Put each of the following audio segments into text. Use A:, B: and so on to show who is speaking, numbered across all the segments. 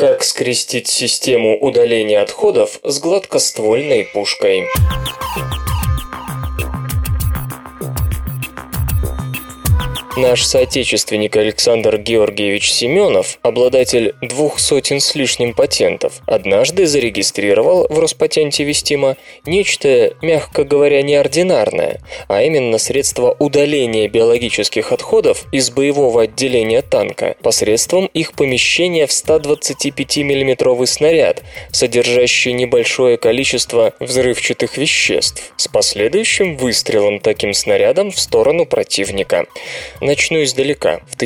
A: Как скрестить систему удаления отходов с гладкоствольной пушкой? Наш соотечественник Александр Георгиевич Семенов, обладатель 200 с лишним патентов, однажды зарегистрировал в Роспатенте Вестимо нечто, мягко говоря, неординарное, а именно средство удаления биологических отходов из боевого отделения танка посредством их помещения в 125 миллиметровый снаряд, содержащий небольшое количество взрывчатых веществ, с последующим выстрелом таким снарядом в сторону противника. Начну издалека. В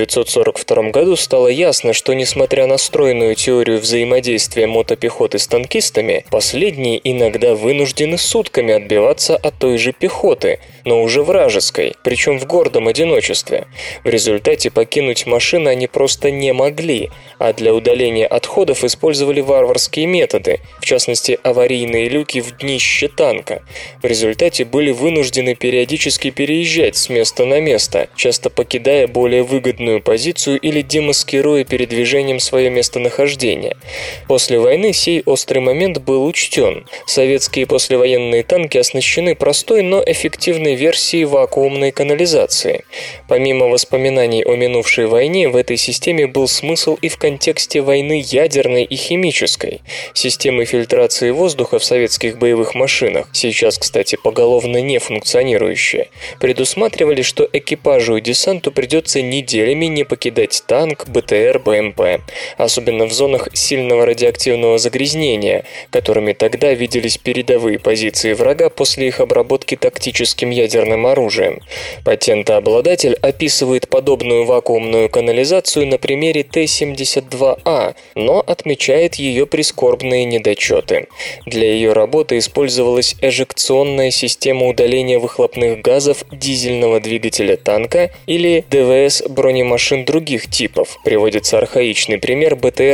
A: 1942 году стало ясно, что, несмотря на стройную теорию взаимодействия мотопехоты с танкистами, последние иногда вынуждены сутками отбиваться от той же пехоты, но уже вражеской, причем в гордом одиночестве. В результате покинуть машины они просто не могли, а для удаления отходов использовали варварские методы, в частности аварийные люки в днище танка. В результате были вынуждены периодически переезжать с места на место, часто покидая более выгодную позицию или демаскируя передвижением свое местонахождение. После войны сей острый момент был учтен. Советские послевоенные танки оснащены простой, но эффективной версией вакуумной канализации. Помимо воспоминаний о минувшей войне, в этой системе был смысл и в контексте войны ядерной и химической. Системы фильтрации воздуха в советских боевых машинах, сейчас, кстати, поголовно не функционирующие, предусматривали, что экипажу и десанту придется неделями не покидать танк, БТР, БМП, особенно в зонах сильного радиоактивного загрязнения, которыми тогда виделись передовые позиции врага после их обработки тактическим ядерным оружием. Патентообладатель описывает подобную вакуумную канализацию на примере Т-72А, но отмечает ее прискорбные недочеты. Для ее работы использовалась эжекционная система удаления выхлопных газов дизельного двигателя танка или ДВС бронемашин других типов. Приводится архаичный пример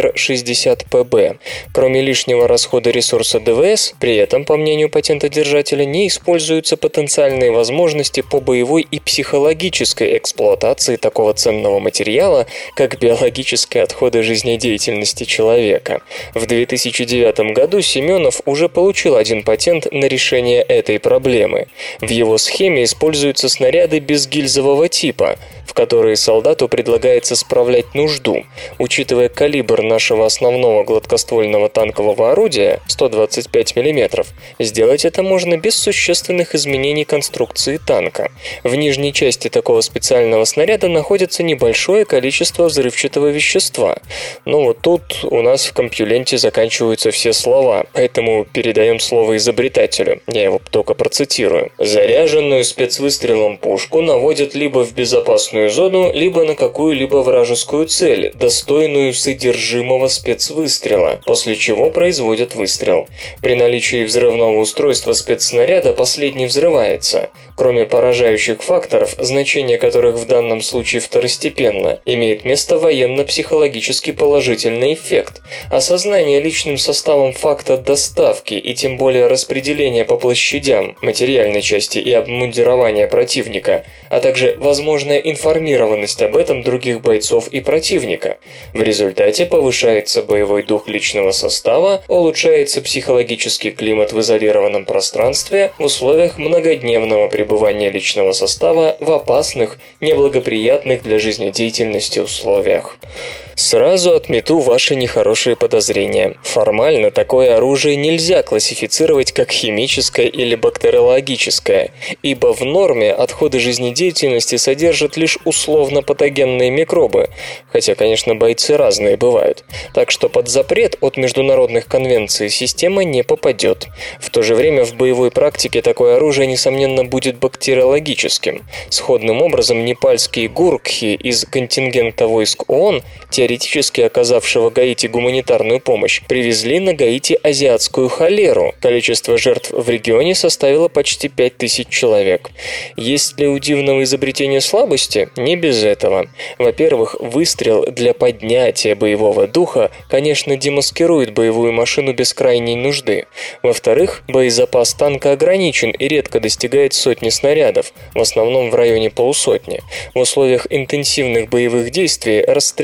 A: БТР-60ПБ. Кроме лишнего расхода ресурса ДВС, при этом, по мнению патентодержателя, не используются потенциальные возможности по боевой и психологической эксплуатации такого ценного материала, как биологические отходы жизнедеятельности человека. В 2009 году Семенов уже получил один патент на решение этой проблемы. В его схеме используются снаряды безгильзового типа, в которые солдату предлагается справлять нужду. Учитывая калибр нашего основного гладкоствольного танкового орудия 125 мм, сделать это можно без существенных изменений конструкции танка. В нижней части такого специального снаряда находится небольшое количество взрывчатого вещества. Но вот тут у нас в компьюленте заканчиваются все слова, поэтому передаем слово изобретателю. Я его только процитирую. Заряженную спецвыстрелом пушку наводят либо в безопасную зону, либо на какую-либо вражескую цель, достойную содержимого спецвыстрела, после чего производят выстрел. При наличии взрывного устройства спецснаряда последний взрывается. Кроме поражающих факторов, значение которых в данном случае второстепенно, имеет место военно-психологически положительный эффект. Осознание личным составом факта доставки и тем более распределения по площадям материальной части и обмундирования противника, а также возможная информированность об этом других бойцов и противника. В результате повышается боевой дух личного состава, улучшается психологический климат в изолированном пространстве в условиях многодневного пребывания личного состава в опасных, неблагоприятных для жизнедеятельности условиях. Сразу отмету ваши нехорошие подозрения. Формально такое оружие нельзя классифицировать как химическое или бактериологическое, ибо в норме отходы жизнедеятельности содержат лишь условно-патогенные микробы, хотя, конечно, бойцы разные бывают. Так что под запрет от международных конвенций система не попадет. В то же время в боевой практике такое оружие, несомненно, будет бактериологическим. Сходным образом непальские гуркхи из контингента войск ООН, теоретически оказавшего Гаити гуманитарную помощь, привезли на Гаити азиатскую холеру. Количество жертв в регионе составило почти 5000 человек. Есть ли у дивного изобретения слабости? Не без этого. Во-первых, выстрел для поднятия боевого духа, конечно, демаскирует боевую машину без крайней нужды. Во-вторых, боезапас танка ограничен и редко достигает сотни снарядов, в основном в районе полусотни. В условиях интенсивных боевых действий расстрелять такое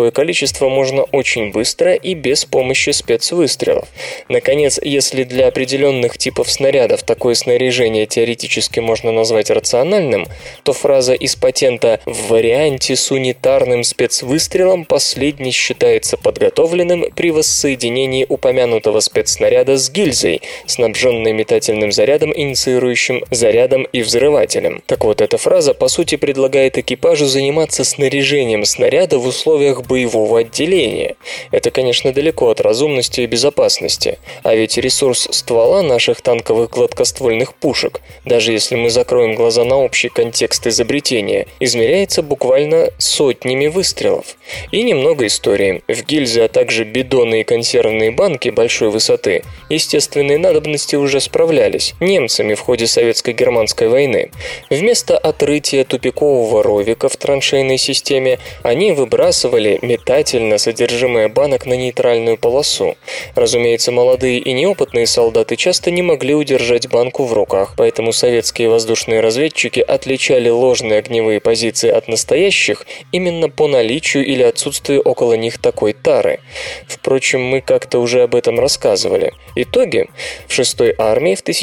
A: такое количество можно очень быстро и без помощи спецвыстрелов. Наконец, если для определенных типов снарядов такое снаряжение теоретически можно назвать рациональным, то фраза из патента «в варианте с унитарным спецвыстрелом последний считается подготовленным при воссоединении упомянутого спецснаряда с гильзой, снабженной метательным зарядом, инициирующим зарядом и взрывателем». Так вот, эта фраза по сути предлагает экипажу заниматься снаряжением снаряда в условиях боевого отделения. Это, конечно, далеко от разумности и безопасности. А ведь ресурс ствола наших танковых гладкоствольных пушек, даже если мы закроем глаза на общий контекст изобретения, измеряется буквально сотнями выстрелов. И немного истории. В гильзы, а также бидоны и консервные банки большой высоты естественные надобности уже справлялись немцами в ходе Советско-германской войны. Вместо отрытия тупикового ровика в траншейной системе они выбрасывали метательно содержимое банок на нейтральную полосу. Разумеется, молодые и неопытные солдаты часто не могли удержать банку в руках, поэтому советские воздушные разведчики отличали ложные огневые позиции от настоящих именно по наличию или отсутствию около них такой тары. Впрочем, мы как-то уже об этом рассказывали. Итоги. В 6-й армии в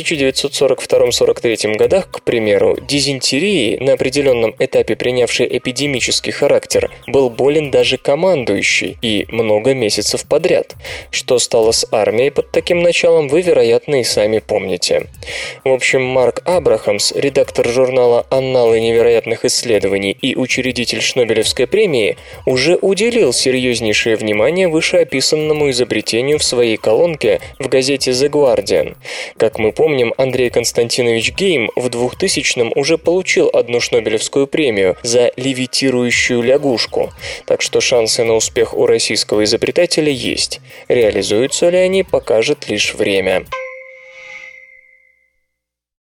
A: 1942-43 годах, к примеру, дизентерией, на определенном этапе принявшей эпидемический характер, был болен даже командующий и много месяцев подряд. Что стало с армией под таким началом, вы, вероятно, и сами помните. В общем, Марк Абрахамс, редактор журнала «Анналы невероятных исследований» и учредитель Шнобелевской премии, уже уделил серьезнейшее внимание вышеописанному изобретению в своей колонке в газете «The Guardian». Как мы помним, Андрей Константинович Гейм в 2000-м уже получил одну Шнобелевскую премию за левитирующую лягушку, так что шансы на успех у российского изобретателя есть. Реализуются ли они, покажет лишь время.